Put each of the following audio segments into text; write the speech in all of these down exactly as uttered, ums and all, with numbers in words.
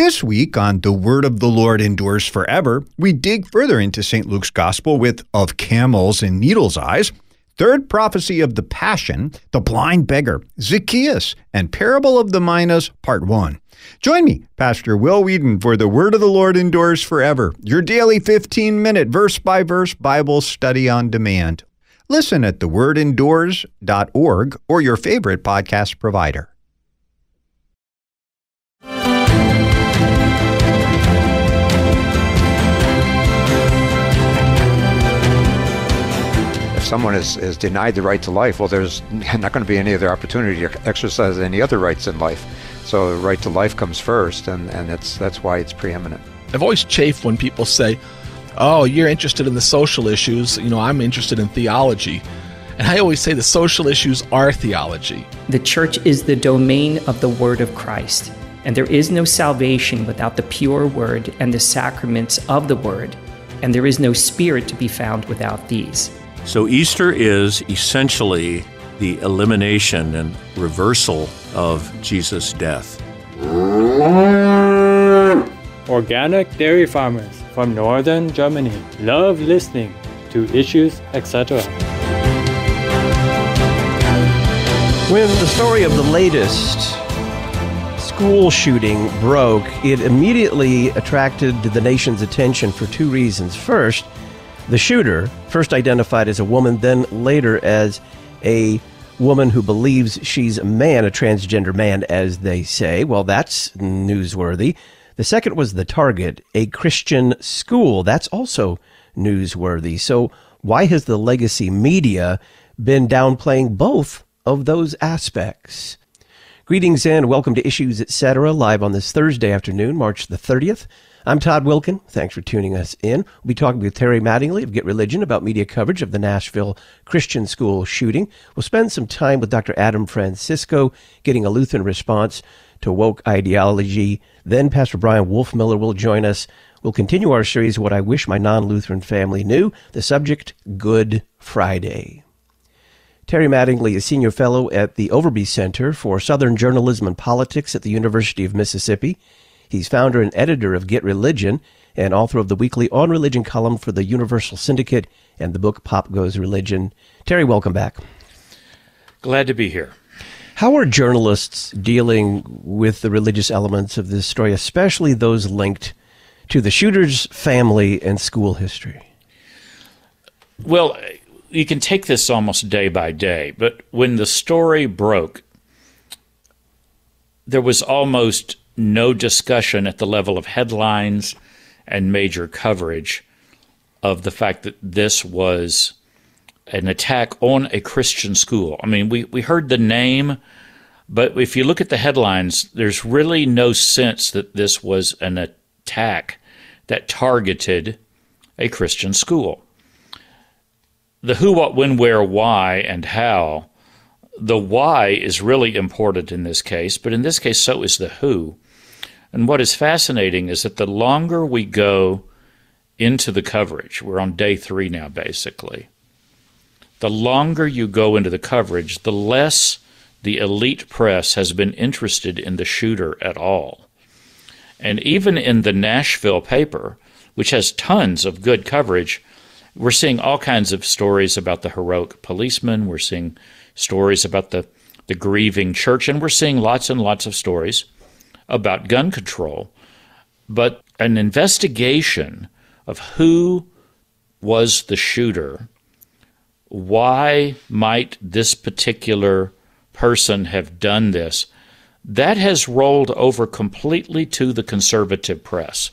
This week on The Word of the Lord Endures Forever, we dig further into Saint Luke's Gospel with Of Camels and Needles' Eyes, Third Prophecy of the Passion, The Blind Beggar, Zacchaeus, and Parable of the Minas, Part one. Join me, Pastor Will Whedon, for The Word of the Lord Endures Forever, your daily fifteen-minute verse-by-verse Bible study on demand. Listen at the word endures dot org or your favorite podcast provider. Someone is, is denied the right to life, well, there's not going to be any other opportunity to exercise any other rights in life. So the right to life comes first, and, and that's, that's why it's preeminent. I've always chafed when people say, oh, you're interested in the social issues, you know, I'm interested in theology. And I always say the social issues are theology. The church is the domain of the Word of Christ, and there is no salvation without the pure Word and the sacraments of the Word, and there is no Spirit to be found without these. So Easter is essentially the elimination and reversal of Jesus' death. Organic dairy farmers from northern Germany love listening to Issues, et cetera. When the story of the latest school shooting broke, it immediately attracted the nation's attention for two reasons. First, the shooter, first identified as a woman, then later as a woman who believes she's a man, a transgender man, as they say. Well, that's newsworthy. The second was the target, a Christian school. That's also newsworthy. So why has the legacy media been downplaying both of those aspects? Greetings and welcome to Issues, et cetera, live on this Thursday afternoon, March the thirtieth. I'm Todd Wilkin. Thanks for tuning us in. We'll be talking with Terry Mattingly of Get Religion about media coverage of the Nashville Christian school shooting. We'll spend some time with Doctor Adam Francisco getting a Lutheran response to woke ideology. Then Pastor Brian Wolfmiller will join us. We'll continue our series, What I Wish My Non-Lutheran Family Knew, the subject, Good Friday. Terry Mattingly is Senior Fellow at the Overby Center for Southern Journalism and Politics at the University of Mississippi. He's founder and editor of Get Religion and author of the weekly On Religion column for the Universal Syndicate and the book Pop Goes Religion. Terry, welcome back. Glad to be here. How are journalists dealing with the religious elements of this story, especially those linked to the shooter's family and school history? Well, you can take this almost day by day, but when the story broke, there was almost no discussion at the level of headlines and major coverage of the fact that this was an attack on a Christian school. I mean, we, we heard the name, but if you look at the headlines, there's really no sense that this was an attack that targeted a Christian school. The who, what, when, where, why, and how, the why is really important in this case, but in this case, so is the who. And what is fascinating is that the longer we go into the coverage, we're on day three now, basically, the longer you go into the coverage, the less the elite press has been interested in the shooter at all. And even in the Nashville paper, which has tons of good coverage, we're seeing all kinds of stories about the heroic policeman. We're seeing stories about the, the grieving church, and we're seeing lots and lots of stories about gun control. But an investigation of who was the shooter, why might this particular person have done this, that has rolled over completely to the conservative press,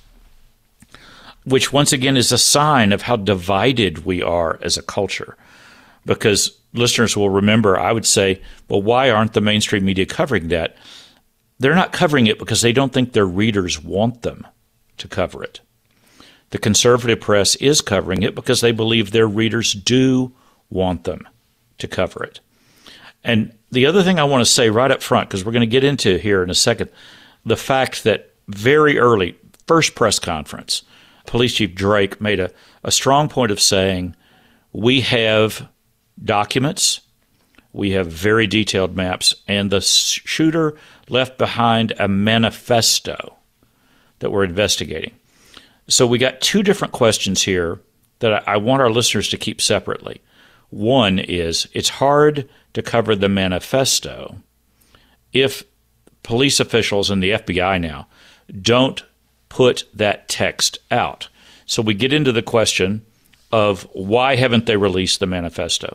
which once again is a sign of how divided we are as a culture. Because listeners will remember, I would say, well, why aren't the mainstream media covering that? They're not covering it because they don't think their readers want them to cover it. The conservative press is covering it because they believe their readers do want them to cover it. And the other thing I want to say right up front, because we're going to get into here in a second, the fact that very early, first press conference, Police Chief Drake made a, a strong point of saying, we have documents, we have very detailed maps, and the shooter left behind a manifesto that we're investigating. So we got two different questions here that I want our listeners to keep separately. One is, it's hard to cover the manifesto if police officials and the F B I now don't put that text out. So we get into the question of why haven't they released the manifesto?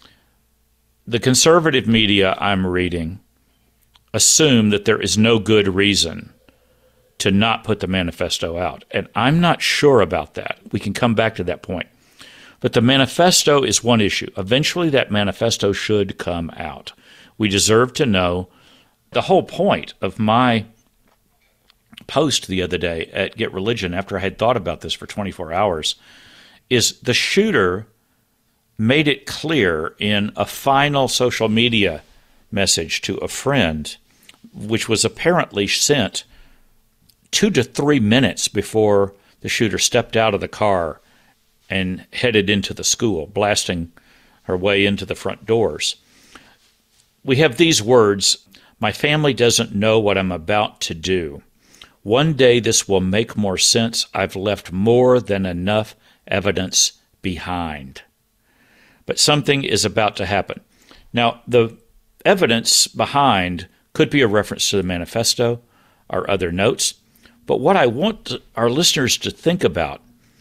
The conservative media I'm reading assume that there is no good reason to not put the manifesto out. And I'm not sure about that. We can come back to that point. But the manifesto is one issue. Eventually that manifesto should come out. We deserve to know. The whole point of my post the other day at Get Religion, after I had thought about this for twenty-four hours, is the shooter made it clear in a final social media message to a friend, which was apparently sent two to three minutes before the shooter stepped out of the car and headed into the school, blasting her way into the front doors. We have these words, "My family doesn't know what I'm about to do. One day this will make more sense. I've left more than enough evidence behind." But something is about to happen. Now, the evidence behind could be a reference to the manifesto or other notes. But what I want our listeners to think about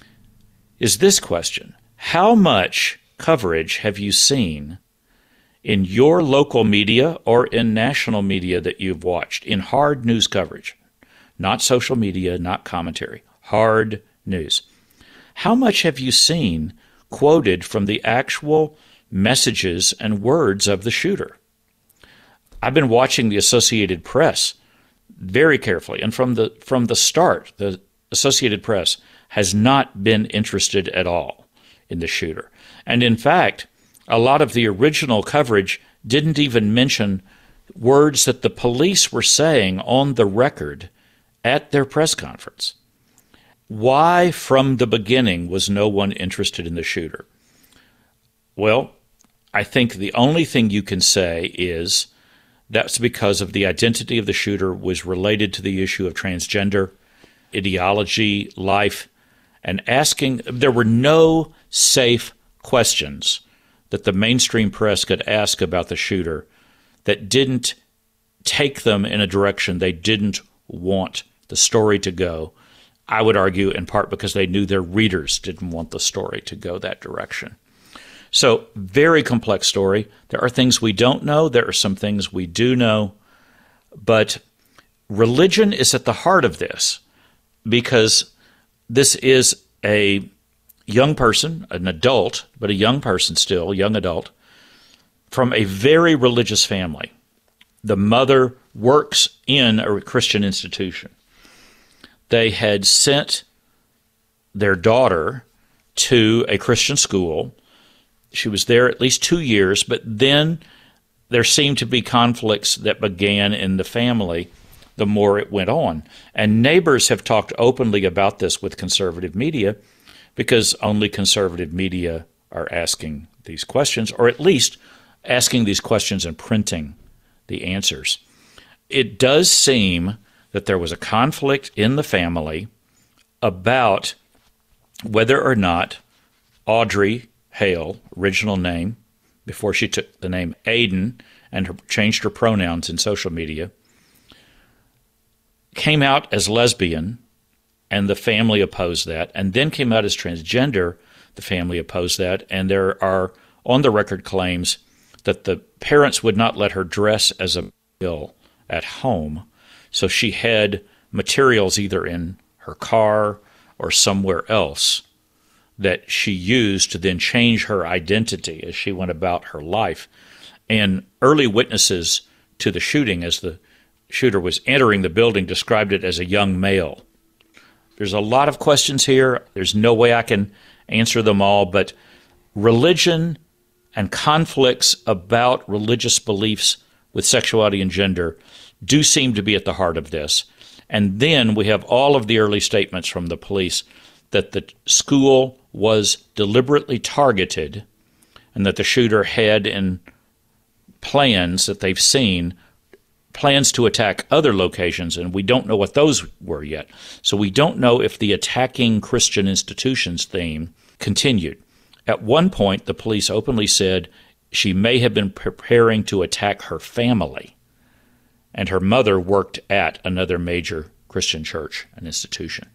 is this question. How much coverage have you seen in your local media or in national media that you've watched, in hard news coverage? Not social media, not commentary, hard news. How much have you seen quoted from the actual messages and words of the shooter? I've been watching the Associated Press very carefully, and from the from the start, the Associated Press has not been interested at all in the shooter. And in fact, a lot of the original coverage didn't even mention words that the police were saying on the record at their press conference. Why, from the beginning, was no one interested in the shooter? Well, I think the only thing you can say is that's because of the identity of the shooter was related to the issue of transgender, ideology, life, and asking. There were no safe questions that the mainstream press could ask about the shooter that didn't take them in a direction they didn't want the story to go. I would argue in part because they knew their readers didn't want the story to go that direction. So, very complex story. There are things we don't know. There are some things we do know. But religion is at the heart of this because this is a young person, an adult, but a young person still, young adult, from a very religious family. The mother works in a Christian institution. They had sent their daughter to a Christian school. She was there at least two years, but then there seemed to be conflicts that began in the family the more it went on. And neighbors have talked openly about this with conservative media because only conservative media are asking these questions, or at least asking these questions and printing the answers. It does seem that there was a conflict in the family about whether or not Audrey Hale, original name, before she took the name Aiden and her, changed her pronouns in social media, came out as lesbian, and the family opposed that, and then came out as transgender, the family opposed that, and there are on-the-record claims that the parents would not let her dress as a male at home, so she had materials either in her car or somewhere else that she used to then change her identity as she went about her life. And early witnesses to the shooting, as the shooter was entering the building, described it as a young male. There's a lot of questions here. There's no way I can answer them all, but religion and conflicts about religious beliefs with sexuality and gender do seem to be at the heart of this. And then we have all of the early statements from the police that the school was deliberately targeted and that the shooter had in plans that they've seen plans to attack other locations, and we don't know what those were yet. So we don't know if the attacking Christian institutions theme continued. At one point, the police openly said she may have been preparing to attack her family, and her mother worked at another major Christian church and institution.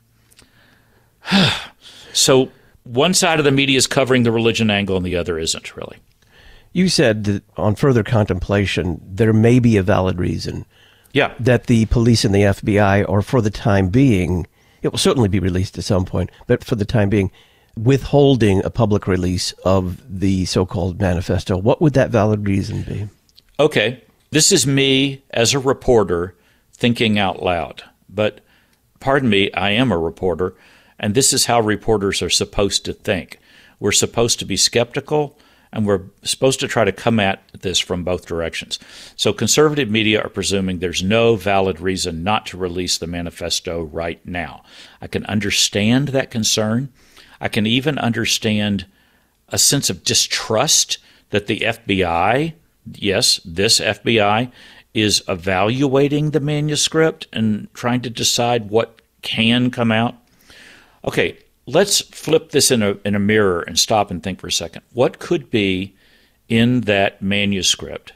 So one side of the media is covering the religion angle and the other isn't, really. You said that on further contemplation, there may be a valid reason yeah. that the police and the F B I, or for the time being, it will certainly be released at some point, but for the time being, withholding a public release of the so-called manifesto. What would that valid reason be? Okay, this is me as a reporter thinking out loud. But pardon me, I am a reporter, and this is how reporters are supposed to think. We're supposed to be skeptical, and we're supposed to try to come at this from both directions. So conservative media are presuming there's no valid reason not to release the manifesto right now. I can understand that concern. I can even understand a sense of distrust that the F B I, yes, this F B I, is evaluating the manuscript and trying to decide what can come out. Okay, let's flip this in a in a mirror and stop and think for a second. What could be in that manuscript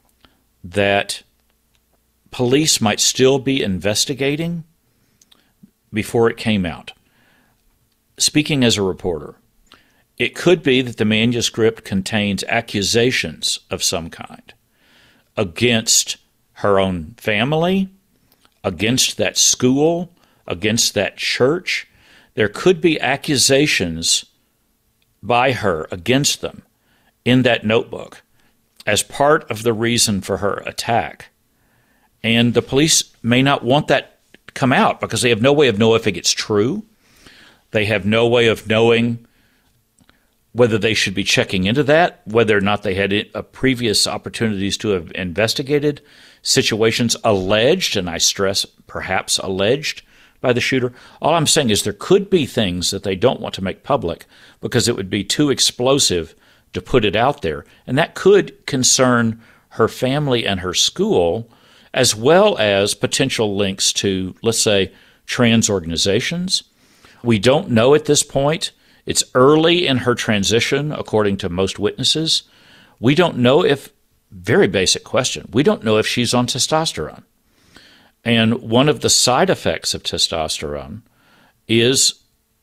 that police might still be investigating before it came out? Speaking as a reporter, it could be that the manuscript contains accusations of some kind against her own family, against that school, against that church. There could be accusations by her against them in that notebook as part of the reason for her attack. And the police may not want that to come out because they have no way of knowing if it's true. They have no way of knowing whether they should be checking into that, whether or not they had a previous opportunities to have investigated situations alleged, and I stress perhaps alleged, by the shooter. All I'm saying is there could be things that they don't want to make public because it would be too explosive to put it out there. And that could concern her family and her school, as well as potential links to, let's say, trans organizations. We don't know at this point. It's early in her transition, according to most witnesses. We don't know if, very basic question, we don't know if she's on testosterone. And one of the side effects of testosterone is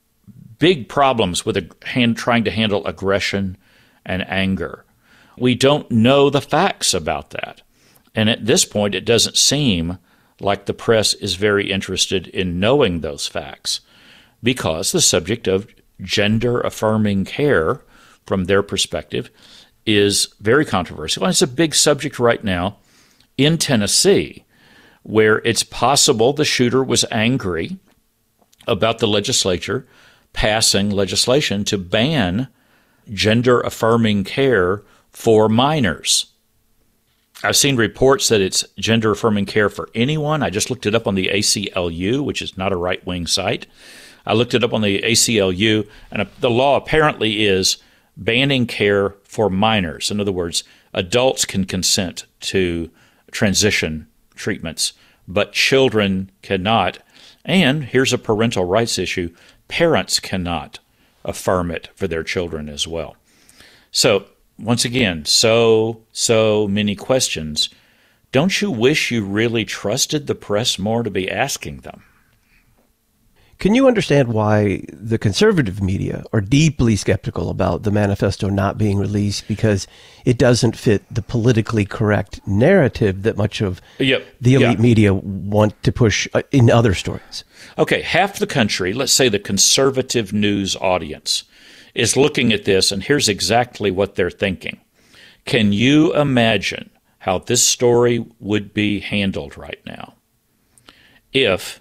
big problems with a hand, trying to handle aggression and anger. We don't know the facts about that. And at this point, it doesn't seem like the press is very interested in knowing those facts because the subject of gender-affirming care, from their perspective, is very controversial. And it's a big subject right now in Tennessee, where it's possible the shooter was angry about the legislature passing legislation to ban gender-affirming care for minors. I've seen reports that it's gender-affirming care for anyone. I just looked it up on the A C L U, which is not a right-wing site. I looked it up on the A C L U, and the law apparently is banning care for minors. In other words, adults can consent to transition treatments, but children cannot. And here's a parental rights issue. Parents cannot affirm it for their children as well. So, once again, so, so many questions. Don't you wish you really trusted the press more to be asking them? Can you understand why the conservative media are deeply skeptical about the manifesto not being released because it doesn't fit the politically correct narrative that much of yep. the elite yeah. media want to push in other stories? Okay, half the country, let's say the conservative news audience, is looking at this, and here's exactly what they're thinking. Can you imagine how this story would be handled right now if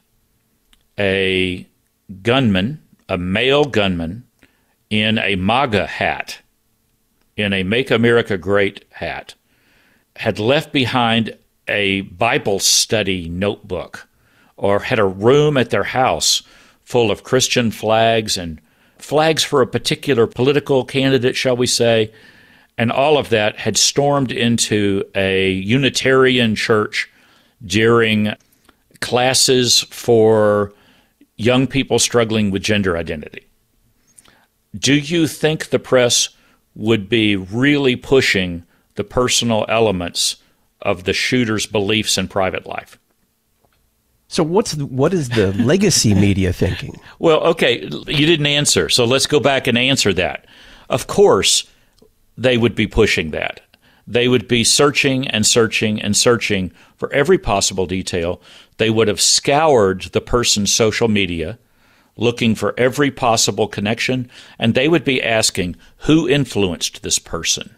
a gunman, a male gunman, in a MAGA hat, in a Make America Great hat, had left behind a Bible study notebook or had a room at their house full of Christian flags and flags for a particular political candidate, shall we say, and all of that, had stormed into a Unitarian church during classes for young people struggling with gender identity. Do you think the press would be really pushing the personal elements of the shooter's beliefs in private life? So what's the, what is the legacy media thinking? Well, okay, you didn't answer, so let's go back and answer that. Of course, they would be pushing that. They would be searching and searching and searching for every possible detail. They would have scoured the person's social media, looking for every possible connection, and they would be asking, who influenced this person?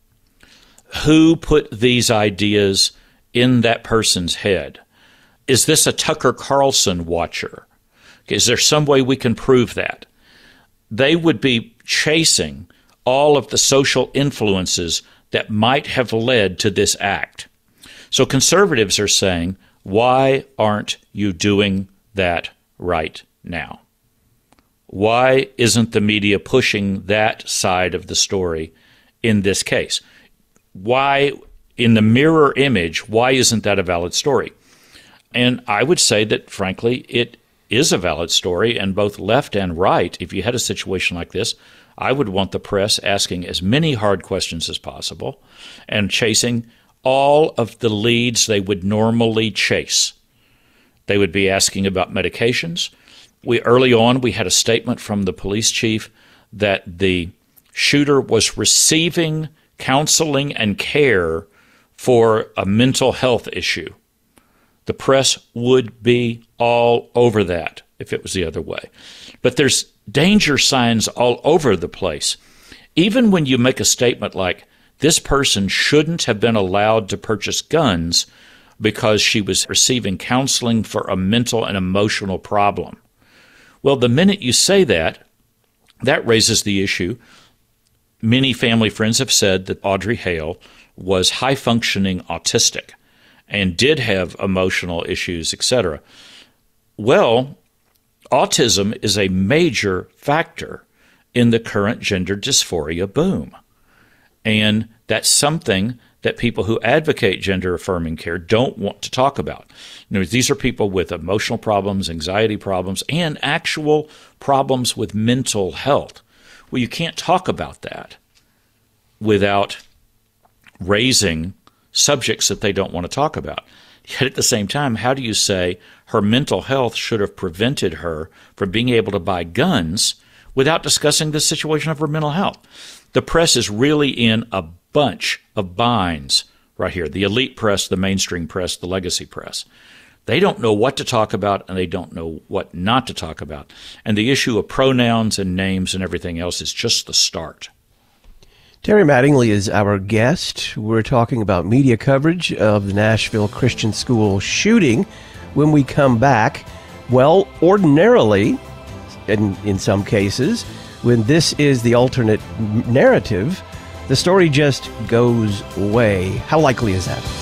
Who put these ideas in that person's head? Is this a Tucker Carlson watcher? Is there some way we can prove that? They would be chasing all of the social influences that might have led to this act. So conservatives are saying, why aren't you doing that right now? Why isn't the media pushing that side of the story in this case? Why, in the mirror image, why isn't that a valid story? And I would say that, frankly, it is a valid story, and both left and right, if you had a situation like this, I would want the press asking as many hard questions as possible and chasing all of the leads they would normally chase. They would be asking about medications. We early on, we had a statement from the police chief that the shooter was receiving counseling and care for a mental health issue. The press would be all over that if it was the other way. But there's danger signs all over the place. Even when you make a statement like, this person shouldn't have been allowed to purchase guns because she was receiving counseling for a mental and emotional problem. Well, the minute you say that, that raises the issue. Many family friends have said that Audrey Hale was high-functioning autistic and did have emotional issues, et cetera. Well, autism is a major factor in the current gender dysphoria boom. And that's something that people who advocate gender-affirming care don't want to talk about. In other words, these are people with emotional problems, anxiety problems, and actual problems with mental health. Well, you can't talk about that without raising subjects that they don't want to talk about. Yet at the same time, how do you say her mental health should have prevented her from being able to buy guns without discussing the situation of her mental health? The press is really in a bunch of binds right here. The elite press, the mainstream press, the legacy press. They don't know what to talk about, and they don't know what not to talk about. And the issue of pronouns and names and everything else is just the start. Terry Mattingly is our guest. We're talking about media coverage of the Nashville Christian School shooting. When we come back, well, ordinarily, in, in some cases, when this is the alternate narrative, the story just goes away. How likely is that?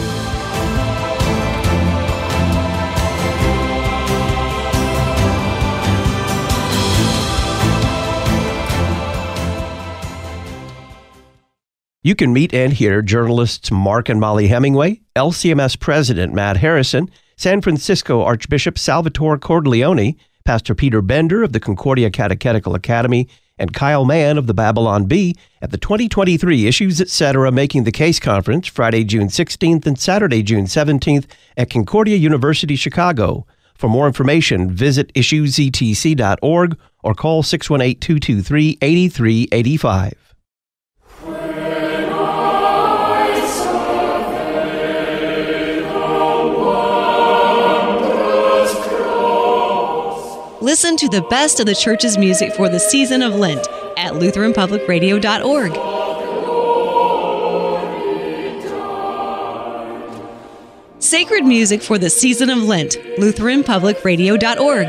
You can meet and hear journalists Mark and Molly Hemingway, L C M S President Matt Harrison, San Francisco Archbishop Salvatore Cordileone, Pastor Peter Bender of the Concordia Catechetical Academy, and Kyle Mann of the Babylon Bee at the twenty twenty-three Issues Etc. Making the Case Conference, Friday, June sixteenth and Saturday, June seventeenth at Concordia University, Chicago. For more information, visit issues e t c dot org or call six one eight, two two three, eight three eight five. Listen to the best of the church's music for the season of Lent at Lutheran Public Radio dot org. Sacred music for the season of Lent, Lutheran Public Radio dot org.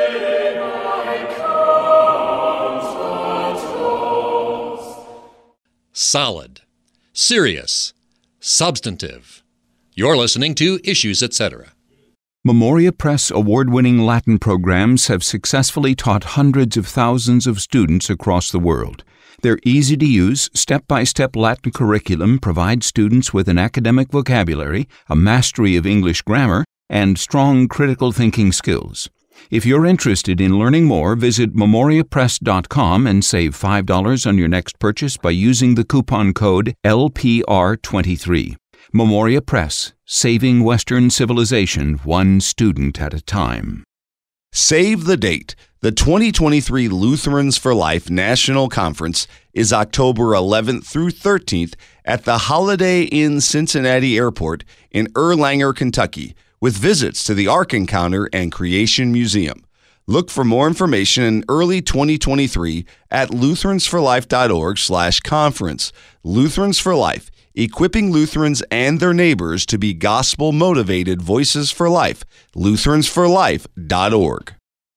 Solid, serious, substantive. You're listening to Issues Etc. Memoria Press award-winning Latin programs have successfully taught hundreds of thousands of students across the world. Their easy-to-use, step-by-step Latin curriculum provides students with an academic vocabulary, a mastery of English grammar, and strong critical thinking skills. If you're interested in learning more, visit memoria press dot com and save five dollars on your next purchase by using the coupon code L P R twenty-three. Memoria Press, saving Western civilization one student at a time. Save the date. The twenty twenty-three Lutherans for Life National Conference is October eleventh through thirteenth at the Holiday Inn Cincinnati Airport in Erlanger, Kentucky, with visits to the Ark Encounter and Creation Museum. Look for more information in early twenty twenty-three at lutherans for life dot org slash conference. Lutherans for Life, equipping Lutherans and their neighbors to be gospel-motivated voices for life. lutherans for life dot org.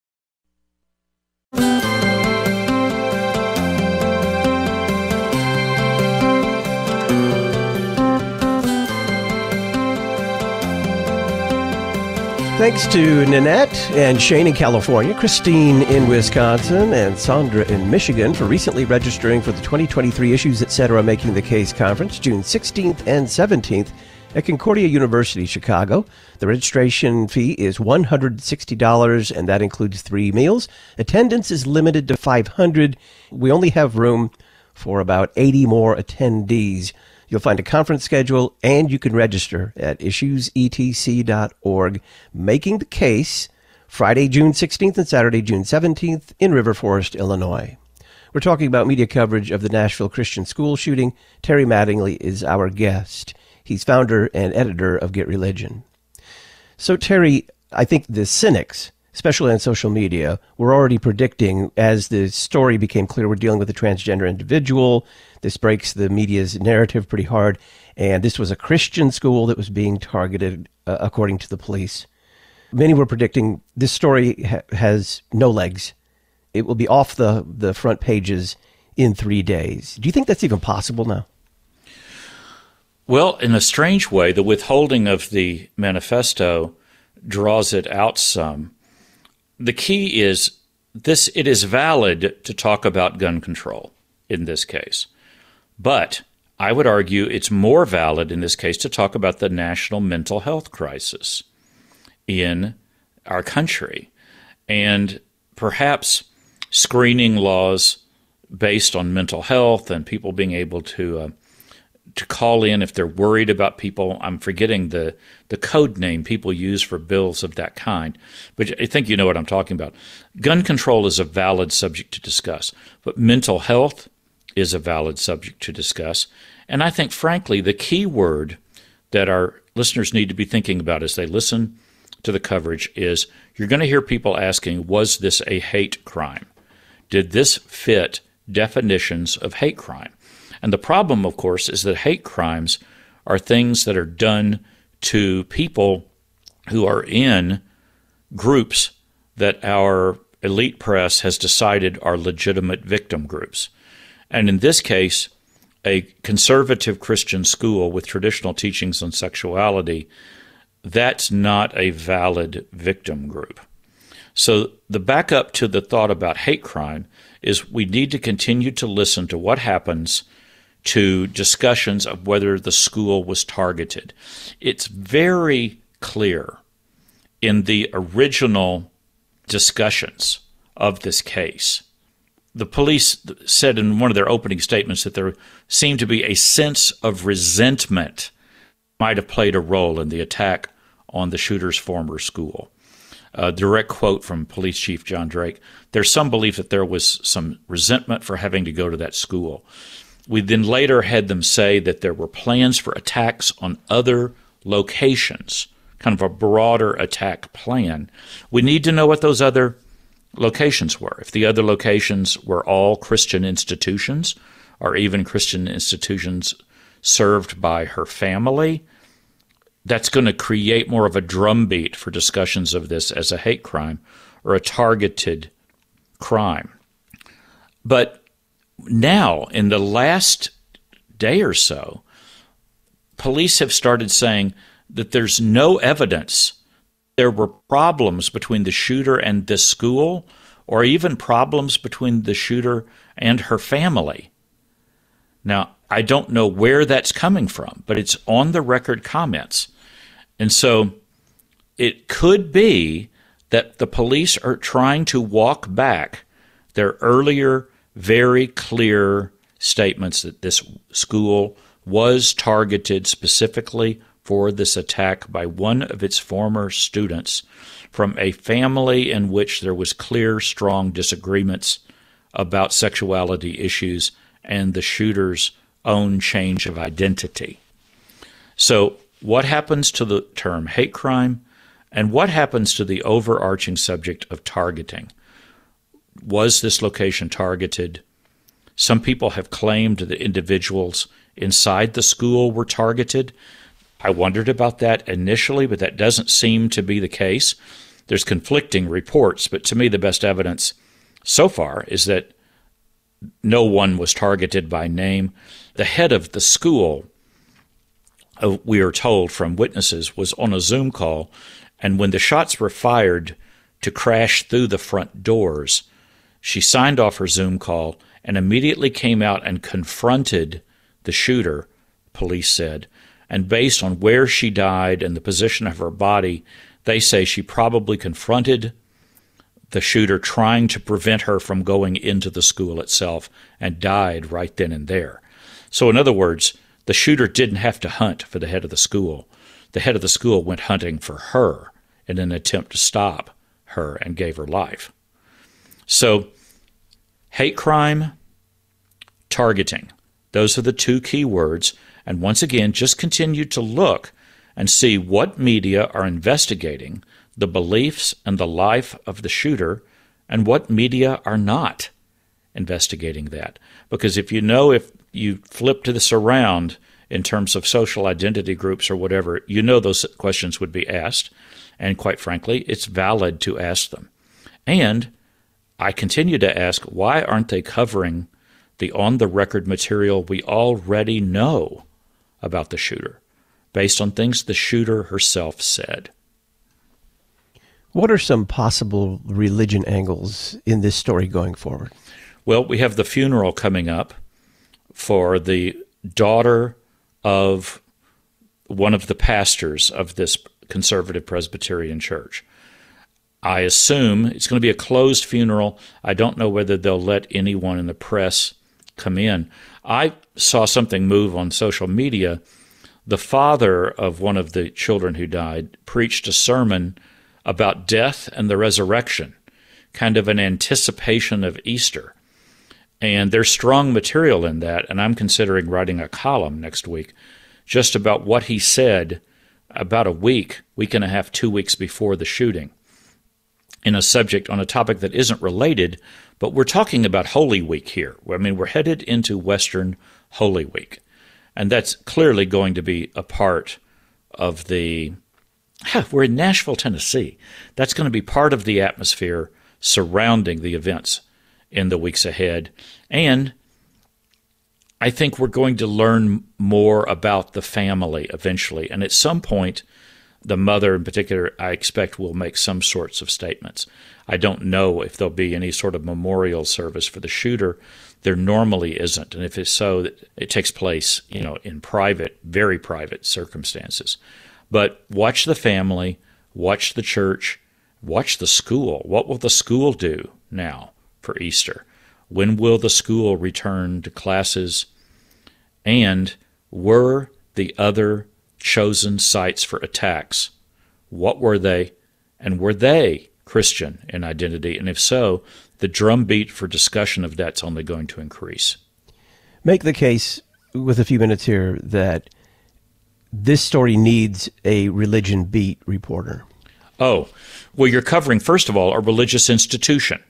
Thanks to Nanette and Shane in California, Christine in Wisconsin, and Sandra in Michigan for recently registering for the twenty twenty-three Issues Etc. Making the Case Conference, June sixteenth and seventeenth at Concordia University, Chicago. The registration fee is one hundred sixty dollars, and that includes three meals. Attendance is limited to five hundred. We only have room for about eighty more attendees. You'll find a conference schedule, and you can register at issues e t c dot org. Making the Case, Friday, June sixteenth and Saturday, June seventeenth in River Forest, Illinois. We're talking about media coverage of the Nashville Christian school shooting. Terry Mattingly is our guest. He's founder and editor of Get Religion. So, Terry, I think the cynics, especially on social media, were already predicting, as the story became clear, we're dealing with a transgender individual. This breaks the media's narrative pretty hard. And this was a Christian school that was being targeted, uh, according to the police. Many were predicting this story ha- has no legs. It will be off the, the front pages in three days. Do you think that's even possible now? Well, in a strange way, the withholding of the manifesto draws it out some. The key is this: it is valid to talk about gun control in this case. But I would argue it's more valid in this case to talk about the national mental health crisis in our country, and perhaps screening laws based on mental health and people being able to uh, to call in if they're worried about people. I'm forgetting the, the code name people use for bills of that kind, but I think you know what I'm talking about. Gun control is a valid subject to discuss, but mental health is a valid subject to discuss. And I think, frankly, the key word that our listeners need to be thinking about as they listen to the coverage is you're going to hear people asking, was this a hate crime? Did this fit definitions of hate crime? And the problem, of course, is that hate crimes are things that are done to people who are in groups that our elite press has decided are legitimate victim groups. And in this case, a conservative Christian school with traditional teachings on sexuality, that's not a valid victim group. So the backup to the thought about hate crime is we need to continue to listen to what happens to discussions of whether the school was targeted. It's very clear in the original discussions of this case. The police said in one of their opening statements that there seemed to be a sense of resentment might have played a role in the attack on the shooter's former school. A direct quote from Police Chief John Drake: "There's some belief that there was some resentment for having to go to that school." We then later had them say that there were plans for attacks on other locations, kind of a broader attack plan. We need to know what those other locations were. If the other locations were all Christian institutions, or even Christian institutions served by her family, that's going to create more of a drumbeat for discussions of this as a hate crime or a targeted crime. But now, in the last day or so, police have started saying that there's no evidence there were problems between the shooter and this school, or even problems between the shooter and her family. Now, I don't know where that's coming from, but it's on the record comments. And so it could be that the police are trying to walk back their earlier, very clear statements that this school was targeted specifically for this attack by one of its former students from a family in which there was clear, strong disagreements about sexuality issues and the shooter's own change of identity. So what happens to the term hate crime, and what happens to the overarching subject of targeting? Was this location targeted? Some people have claimed that individuals inside the school were targeted. I wondered about that initially, but that doesn't seem to be the case. There's conflicting reports, but to me the best evidence so far is that no one was targeted by name. The head of the school, uh, we are told from witnesses, was on a Zoom call, and when the shots were fired to crash through the front doors, she signed off her Zoom call and immediately came out and confronted the shooter, police said. And based on where she died and the position of her body, they say she probably confronted the shooter trying to prevent her from going into the school itself and died right then and there. So in other words, the shooter didn't have to hunt for the head of the school. The head of the school went hunting for her in an attempt to stop her and gave her life. So hate crime, targeting, those are the two key words. And once again, just continue to look and see what media are investigating the beliefs and the life of the shooter and what media are not investigating that. Because if you know, if you flip to this around in terms of social identity groups or whatever, you know those questions would be asked. And quite frankly, it's valid to ask them. And I continue to ask, why aren't they covering the on-the-record material we already know about the shooter, based on things the shooter herself said? What are some possible religion angles in this story going forward? Well, we have the funeral coming up for the daughter of one of the pastors of this conservative Presbyterian church. I assume it's going to be a closed funeral. I don't know whether they'll let anyone in the press come in. I saw something move on social media. The father of one of the children who died preached a sermon about death and the resurrection, kind of an anticipation of Easter. And there's strong material in that, and I'm considering writing a column next week just about what he said about a week, week and a half, two weeks before the shooting, in a subject on a topic that isn't related, but we're talking about Holy Week here. I mean, we're headed into Western Holy Week, and that's clearly going to be a part of the, we're in Nashville, Tennessee. That's going to be part of the atmosphere surrounding the events in the weeks ahead. And I think we're going to learn more about the family eventually. And at some point, the mother in particular, I expect, will make some sorts of statements. I don't know if there'll be any sort of memorial service for the shooter. There normally isn't. And if it's so, it takes place, you know, in private, very private circumstances. But watch the family, watch the church, watch the school. What will the school do now for Easter? When will the school return to classes? And were the other chosen sites for attacks, what were they, and were they Christian in identity? And if so, the drumbeat for discussion of that's only going to increase. Make the case, with a few minutes here, that this story needs a religion beat reporter. Oh, well, you're covering, first of all, a religious institution.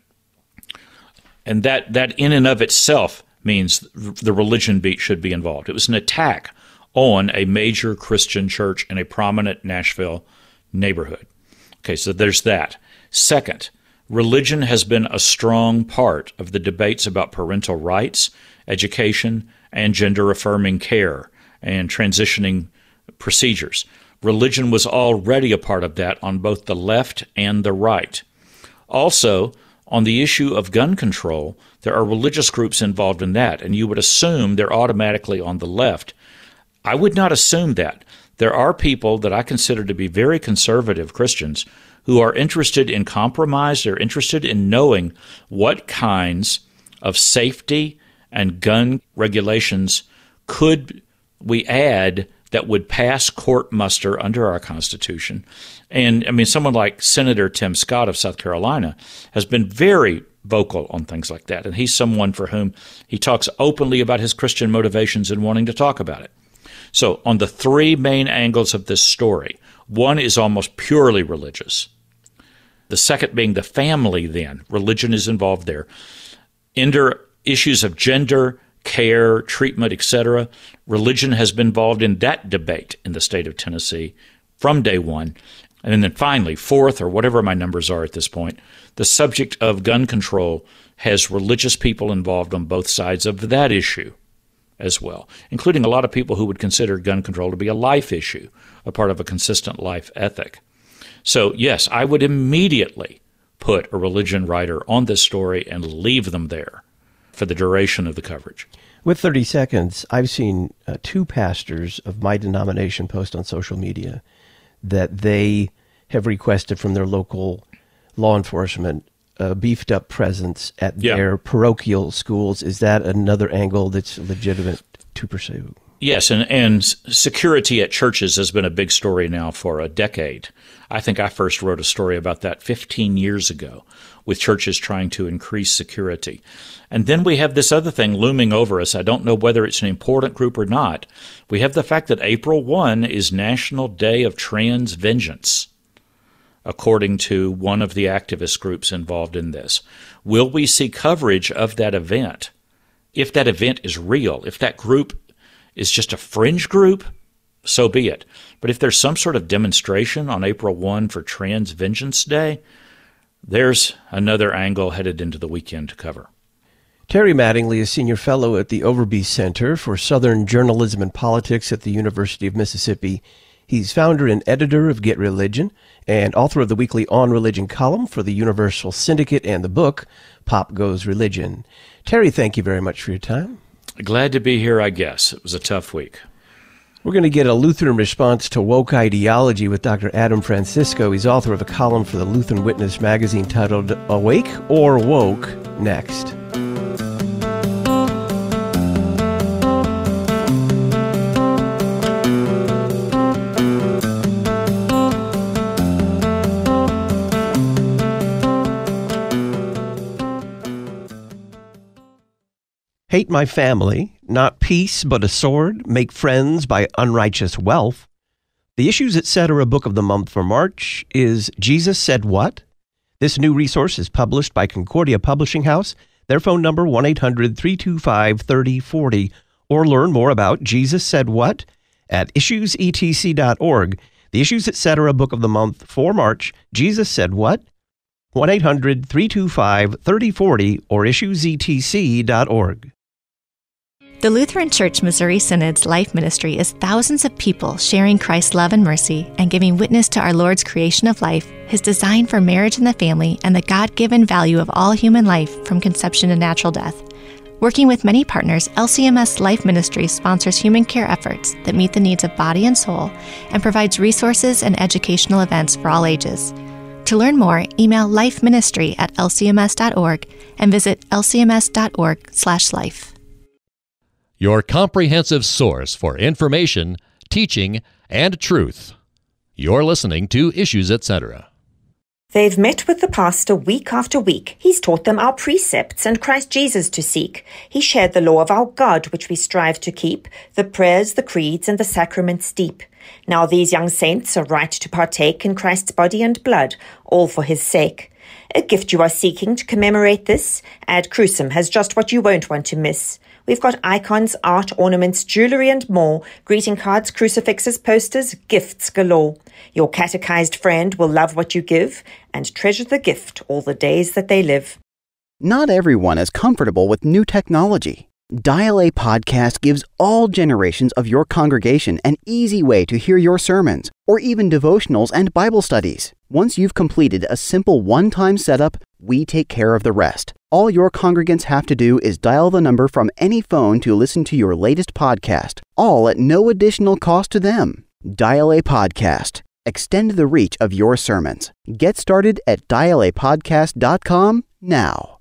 And that, that in and of itself means the religion beat should be involved. It was an attack on a major Christian church in a prominent Nashville neighborhood. Okay, so there's that. Second, religion has been a strong part of the debates about parental rights, education, and gender-affirming care and transitioning procedures. Religion was already a part of that on both the left and the right. Also, On the issue of gun control, there are religious groups involved in that, and you would assume they're automatically on the left. I would not assume that. There are people that I consider to be very conservative Christians who are interested in compromise. They're interested in knowing what kinds of safety and gun regulations could we add that would pass court muster under our Constitution. And, I mean, someone like Senator Tim Scott of South Carolina has been very vocal on things like that, and he's someone for whom he talks openly about his Christian motivations in wanting to talk about it. So on the three main angles of this story, one is almost purely religious. The second being the family then. Religion is involved there. Under issues of gender, care, treatment, et cetera, religion has been involved in that debate in the state of Tennessee from day one. And then finally, fourth, or whatever my numbers are at this point, the subject of gun control has religious people involved on both sides of that issue as well, including a lot of people who would consider gun control to be a life issue, a part of a consistent life ethic. So, yes, I would immediately put a religion writer on this story and leave them there for the duration of the coverage. With thirty seconds, I've seen uh, two pastors of my denomination post on social media that they have requested from their local law enforcement a beefed up presence at yeah. their parochial schools. Is that another angle that's legitimate to pursue? Yes, and, and security at churches has been a big story now for a decade. I think I first wrote a story about that fifteen years ago, with churches trying to increase security. And then we have this other thing looming over us. I don't know whether it's an important group or not. We have the fact that April first is National Day of Trans Vengeance, according to one of the activist groups involved in this. Will we see coverage of that event? If that event is real, if that group is just a fringe group, so be it. But if there's some sort of demonstration on April first for Trans Vengeance Day, there's another angle headed into the weekend to cover. Terry Mattingly is Senior Fellow at the Overby Center for Southern Journalism and Politics at the University of Mississippi. He's founder and editor of Get Religion and author of the weekly On Religion column for the Universal Syndicate and the book, Pop Goes Religion. Terry, thank you very much for your time. Glad to be here, I guess. It was a tough week. We're going to get a Lutheran response to woke ideology with Doctor Adam Francisco. He's author of a column for the Lutheran Witness magazine titled Awake or Woke, next. Hate my family, not peace but a sword, make friends by unrighteous wealth. The Issues Etc. book of the month for March is Jesus Said What? This new resource is published by Concordia Publishing House. Their phone number one eight hundred three two five three oh four oh, or learn more about Jesus Said What at issues e t c dot org. The Issues Etc. book of the month for March, Jesus Said What? one eight hundred three two five three oh four oh or issues e t c dot org. The Lutheran Church Missouri Synod's life ministry is thousands of people sharing Christ's love and mercy and giving witness to our Lord's creation of life, His design for marriage and the family, and the God-given value of all human life from conception to natural death. Working with many partners, L C M S Life Ministry sponsors human care efforts that meet the needs of body and soul and provides resources and educational events for all ages. To learn more, email lifeministry at l c m s dot org and visit l c m s dot org slash life. Your comprehensive source for information, teaching, and truth. You're listening to Issues Etc. They've met with the pastor week after week. He's taught them our precepts and Christ Jesus to seek. He shared the law of our God, which we strive to keep, the prayers, the creeds, and the sacraments deep. Now these young saints are right to partake in Christ's body and blood, all for his sake. A gift you are seeking to commemorate this? Ad Crucem has just what you won't want to miss. We've got icons, art, ornaments, jewelry, and more, greeting cards, crucifixes, posters, gifts galore. Your catechized friend will love what you give and treasure the gift all the days that they live. Not everyone is comfortable with new technology. Dial A Podcast gives all generations of your congregation an easy way to hear your sermons, or even devotionals and Bible studies. Once you've completed a simple one-time setup, We take care of the rest. All your congregants have to do is dial the number from any phone to listen to your latest podcast, all at no additional cost to them. Dial a Podcast. Extend the reach of your sermons. Get started at dial a podcast dot com now.